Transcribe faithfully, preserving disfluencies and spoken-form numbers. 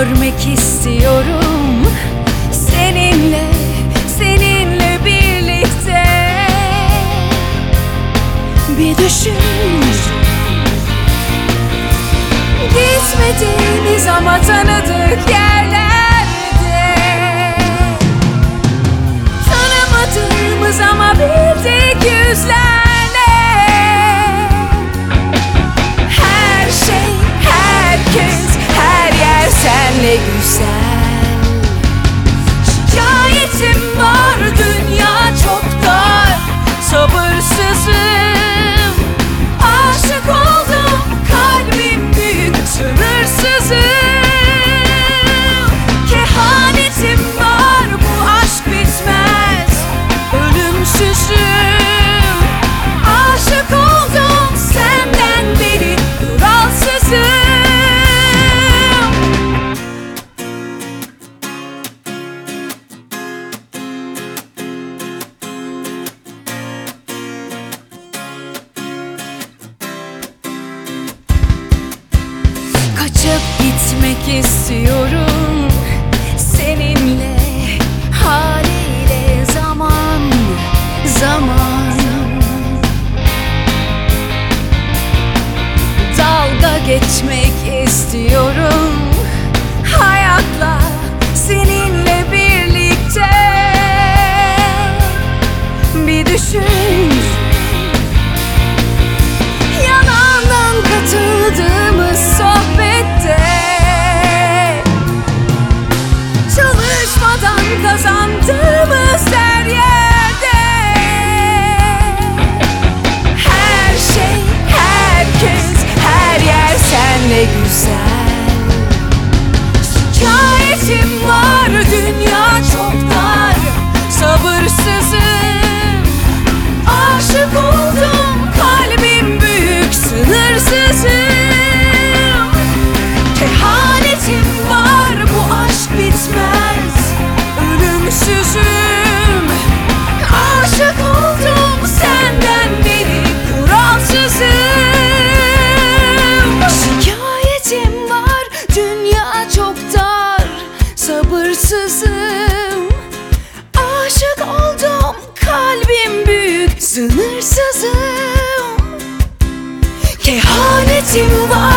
görmek istiyorum. Seninle, seninle birlikte. Bir düşün, gitmediğimiz ama tanıdık yerlerde, tanımadığımız ama bildik yüzlerle. Her şey, herkes, her yer senle güzel. Şikayetim var, dünya çok dar. Sabırsızım, aşık oldum, kalbim büyük, sınırsızım. Kehanetim var, bu aşk bitmez, ölümsüzüm. Aşık oldum, senden beri kuralsızım. Kaçıp gitmek istiyorum seninle, haliyle zaman zaman. Dalga geçmek istiyorum hayatla, seninle birlikte. Bir düşün, yalandan katıldığımız sohbette, çalışmadan kazandığımız her yerde. Her şey, herkes, her yer senle güzel. Şikayetim var, dünya çok dar. Sabırsızım, aşık oldum, kalbim büyük, sınırsızım. Kehanetim var, bu aşk bitmez, ölümsüzüm. Aşık oldum, senden beri kuralsızım. Şikayetim var, dünya çok dar. Sabırsızım, aşık oldum, kalbim büyük, sınırsızım. Kehanetim var,